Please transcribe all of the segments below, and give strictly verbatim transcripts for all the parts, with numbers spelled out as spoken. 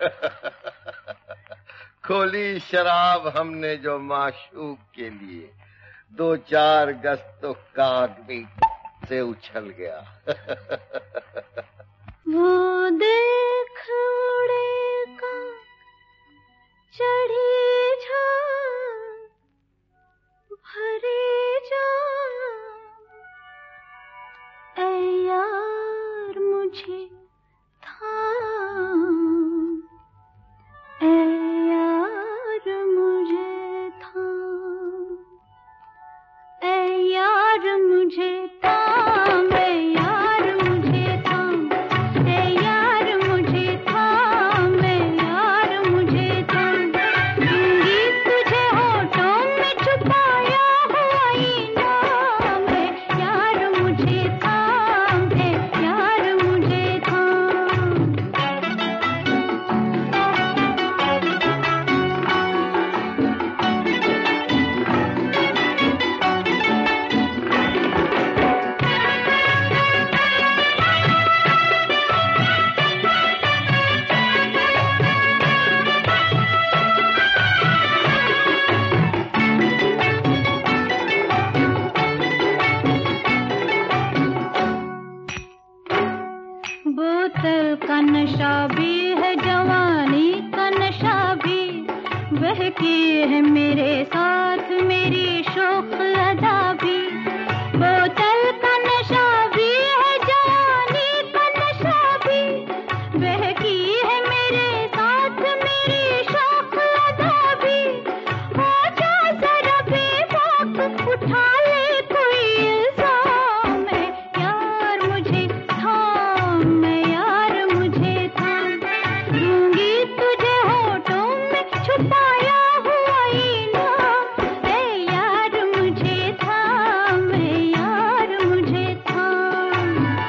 खोली शराब हमने जो माशूक के लिए, दो चार गज तो काग भी से उछल गया। वो देख उड़ेगा चढ़ी झांग भरे जान, ऐ यार मुझे थाम, ऐ यार मुझे थाम, ऐ यार मुझे थाम, ऐ यार मुझे थाम, ऐ यार मुझे थाम, ऐ यार मुझे थाम। दूंगी तुझे होठों में छुपाया हुआ इनाम, ऐ यार मुझे थाम, ऐ यार मुझे थाम। बोतल का नशा भी है, जवानी का नशा भी, बहकी है मेरे साथ मेरी शौक अदा भी। बोतल का नशा भी है, जवानी का नशा भी, बहकी है मेरे साथ मेरी शौक अदा भी। हो जा जरा बेबाक, उठा ले कोई इल्जाम, है यार मुझे थाम, मैं यार मुझे थाम। दूंगी तुझे होठों में छुपाया हुआ इनाम, है यार मुझे थाम, है यार मुझे थाम।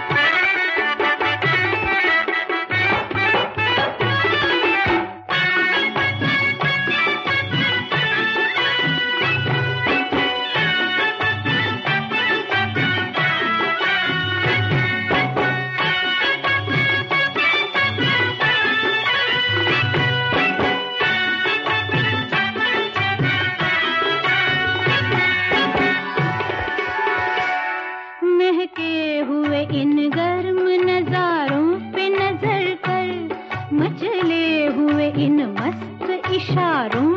महके हुए इन गर्म नजारों पे नजर कर, मचले हुए इन मस्त इशारों